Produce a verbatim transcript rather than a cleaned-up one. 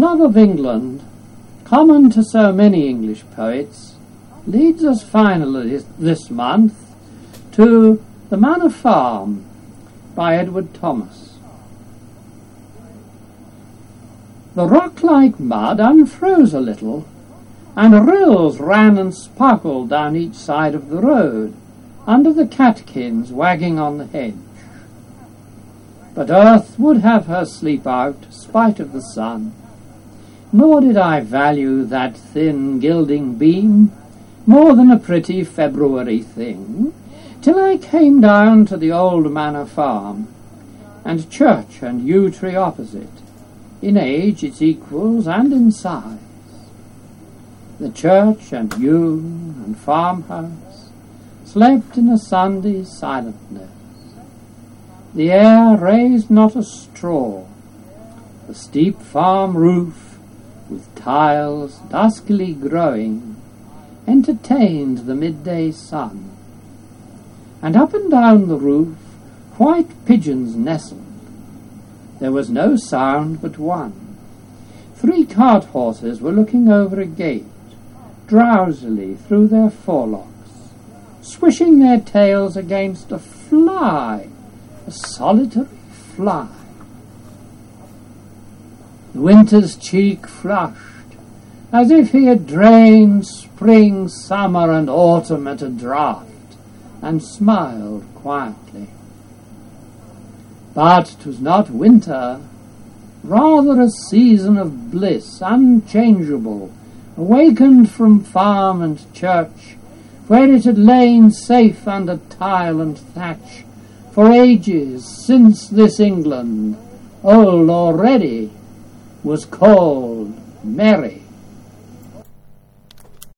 love of England, common to so many English poets, leads us finally this month to The Manor Farm by Edward Thomas. The rock-like mud unfroze a little, and rills ran and sparkled down each side of the road, under the catkins wagging on the hedge. But earth would have her sleep out, spite of the sun, nor did I value that thin gilding beam more than a pretty February thing, till I came down to the old manor farm, and church and yew tree opposite, in age its equals and in size. The church and yew and farmhouse slept in a Sunday silentness. The air raised not a straw. The steep farm roof, with tiles duskily growing, entertained the midday sun. And up and down the roof white pigeons nestled. There was no sound but one. Three cart horses were looking over a gate, drowsily through their forelocks, swishing their tails against a fly, a solitary fly. The winter's cheek flushed, as if he had drained spring, summer, and autumn at a draught, and smiled quietly. But 'twas not winter, rather a season of bliss unchangeable, awakened from farm and church, where it had lain safe under tile and thatch for ages, since this England, old already, was called merry.